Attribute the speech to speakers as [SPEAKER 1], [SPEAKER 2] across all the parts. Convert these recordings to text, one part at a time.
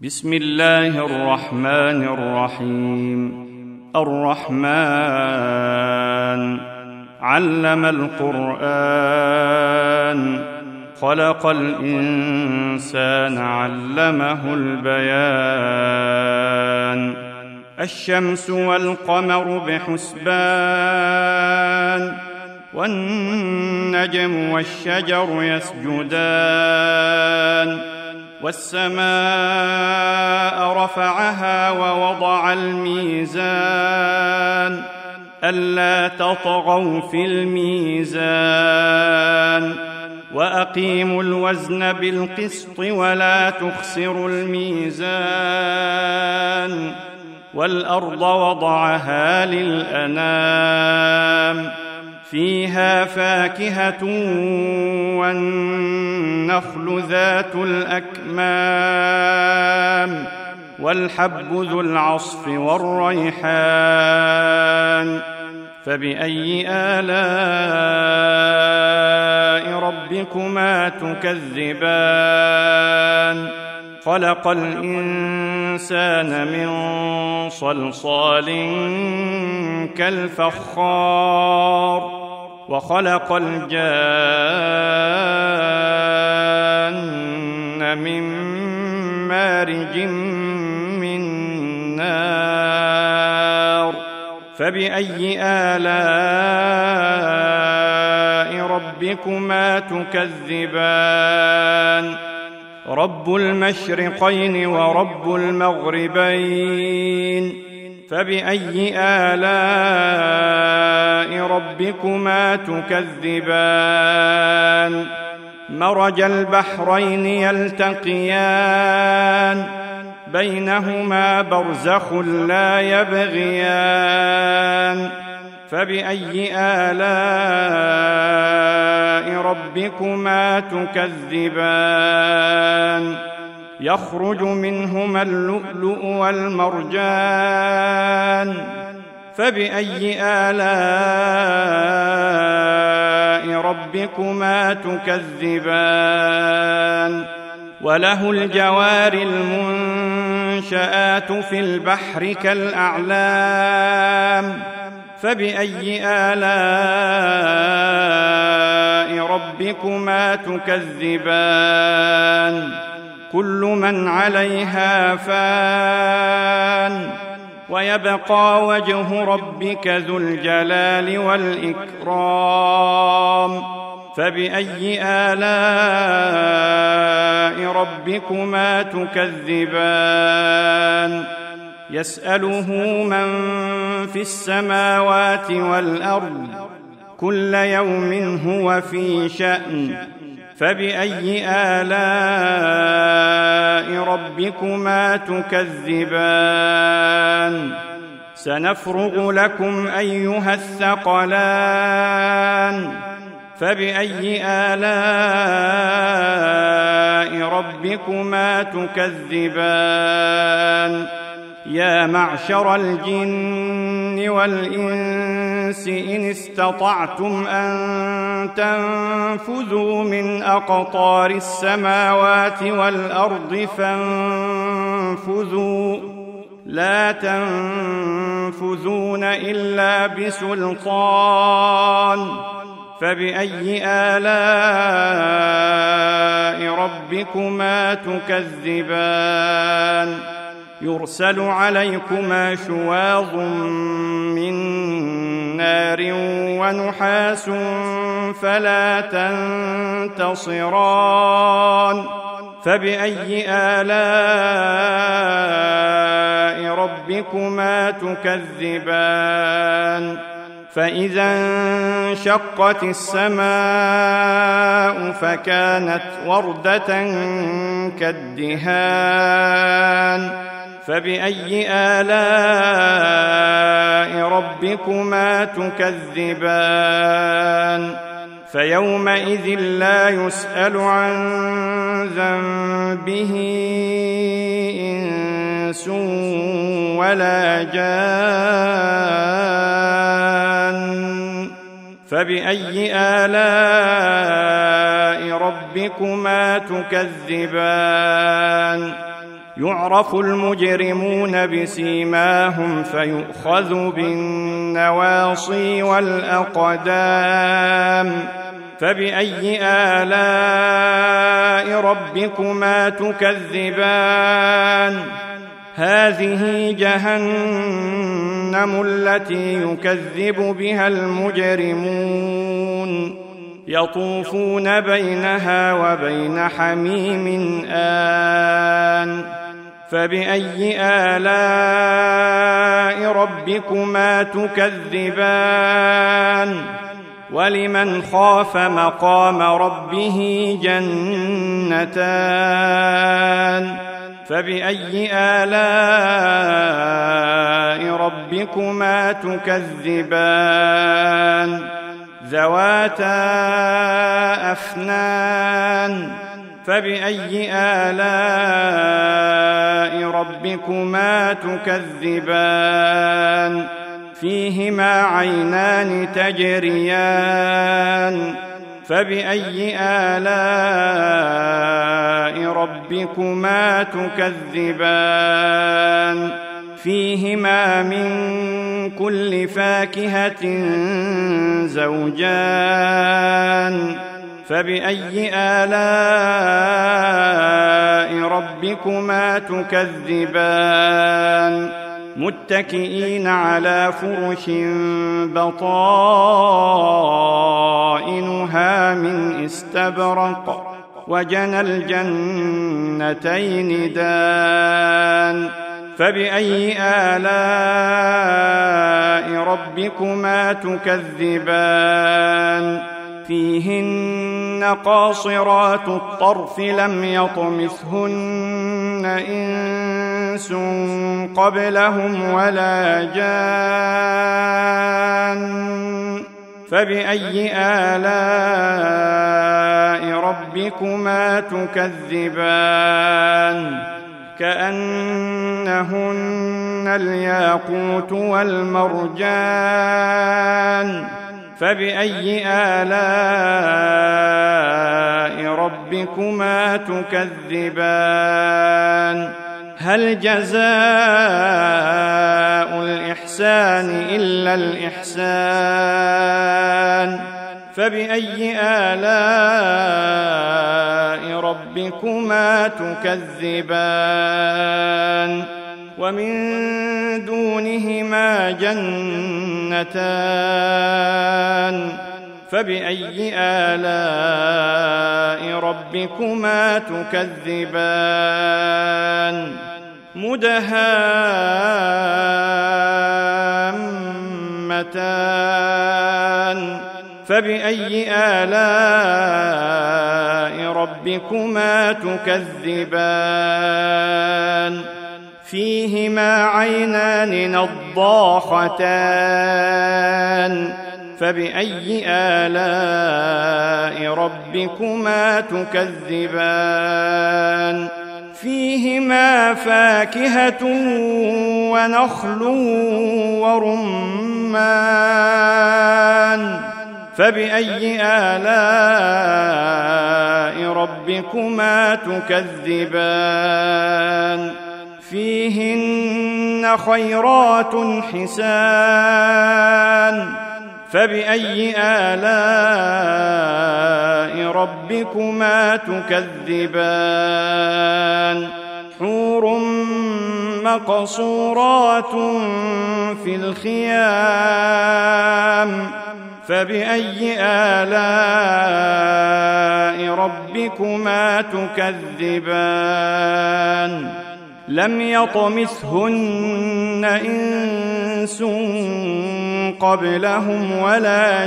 [SPEAKER 1] بسم الله الرحمن الرحيم. الرحمن علم القرآن، خلق الإنسان، علمه البيان. الشمس والقمر بحسبان، والنجم والشجر يسجدان. والسماء رفعها ووضع الميزان، ألا تطغوا في الميزان، وأقيموا الوزن بالقسط ولا تخسروا الميزان. والأرض وضعها للأنام، فيها فاكهة والنخل ذات الأكمام، والحب ذو العصف والريحان. فبأي آلاء ربكما تكذبان؟ خلق الإنسان من صلصال كالفخار، وخلق الجان من مارج من نار. فبأي آلاء ربكما تكذبان؟ رب المشرقين ورب المغربين. فبأي آلاء ربكما تكذبان؟ مرج البحرين يلتقيان، بينهما برزخ لا يبغيان. فبأي آلاء ربكما تكذبان؟ يخرج منهما اللؤلؤ والمرجان. فبأي آلاء ربكما تكذبان؟ وله الجوار المنشآت في البحر كالأعلام. فبأي آلاء ربكما تكذبان؟ كل من عليها فان، ويبقى وجه ربك ذو الجلال والإكرام. فبأي آلاء ربكما تكذبان؟ يسأله من في السماوات والأرض، كل يوم هو في شأن. فبأي آلاء ربكما تكذبان؟ سنفرغ لكم أيها الثقلان. فبأي آلاء ربكما تكذبان؟ يا معشر الجن والإنس إن استطعتم أن تنفذوا من أقطار السماوات والأرض فانفذوا، لا تنفذون إلا بسلطان. فبأي آلاء ربكما تكذبان؟ يرسل عليكما شواظ من نار ونحاس فلا تنتصران. فبأي آلاء ربكما تكذبان؟ فإذا انشقت السماء فكانت وردة كالدهان. فبأي آلاء ربكما تكذبان؟ فيومئذ لا يسأل عن ذنبه إنس ولا جان. فبأي آلاء ربكما تكذبان؟ يعرف المجرمون بسيماهم فيؤخذ بالنواصي والأقدام فبأي آلاء ربكما تكذبان هذه جهنم التي يكذب بها المجرمون يطوفون بينها وبين حميم آن فبأي آلاء ربكما تكذبان ولمن خاف مقام ربه جنتان فبأي آلاء ربكما تكذبان ذواتا أفنان فبأي آلاء ربكما تكذبان فيهما عينان تجريان فبأي آلاء ربكما تكذبان فيهما من كل فاكهة زوجان فبأي آلاء ربكما تكذبان متكئين على فرش بطائنها من استبرق وجنى الجنتين دان فبأي آلاء ربكما تكذبان فيهن قاصرات الطرف لم يطمثهن إنس قبلهم ولا جان فبأي آلاء ربكما تكذبان كأنهن الياقوت والمرجان فبأي آلاء ربكما تكذبان هل جزاء الإحسان إلا الإحسان فبأي آلاء ربكما تكذبان ومن دونهما جنتان فبأي آلاء ربكما تكذبان مدهامتان فبأي آلاء ربكما تكذبان فيهما عينان نضاختان فبأي آلاء ربكما تكذبان فيهما فاكهة ونخل ورمان فبأي آلاء ربكما تكذبان فيهن خيرات حسان فبأي آلاء ربكما تكذبان حور مقصورات في الخيام فبأي آلاء ربكما تكذبان لم يطمثهن إنس قبلهم ولا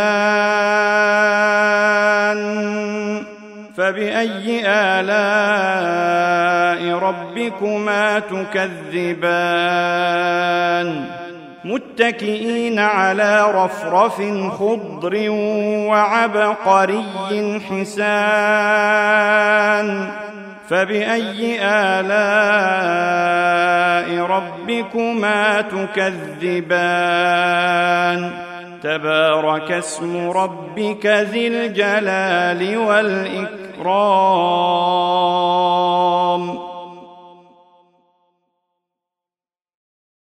[SPEAKER 1] جان فبأي آلاء ربكما تكذبان متكئين على رفرف خضر وعبقري حسان فبأي آلاء ربكما تكذبان تبارك اسم ربك ذي الجلال والإكرام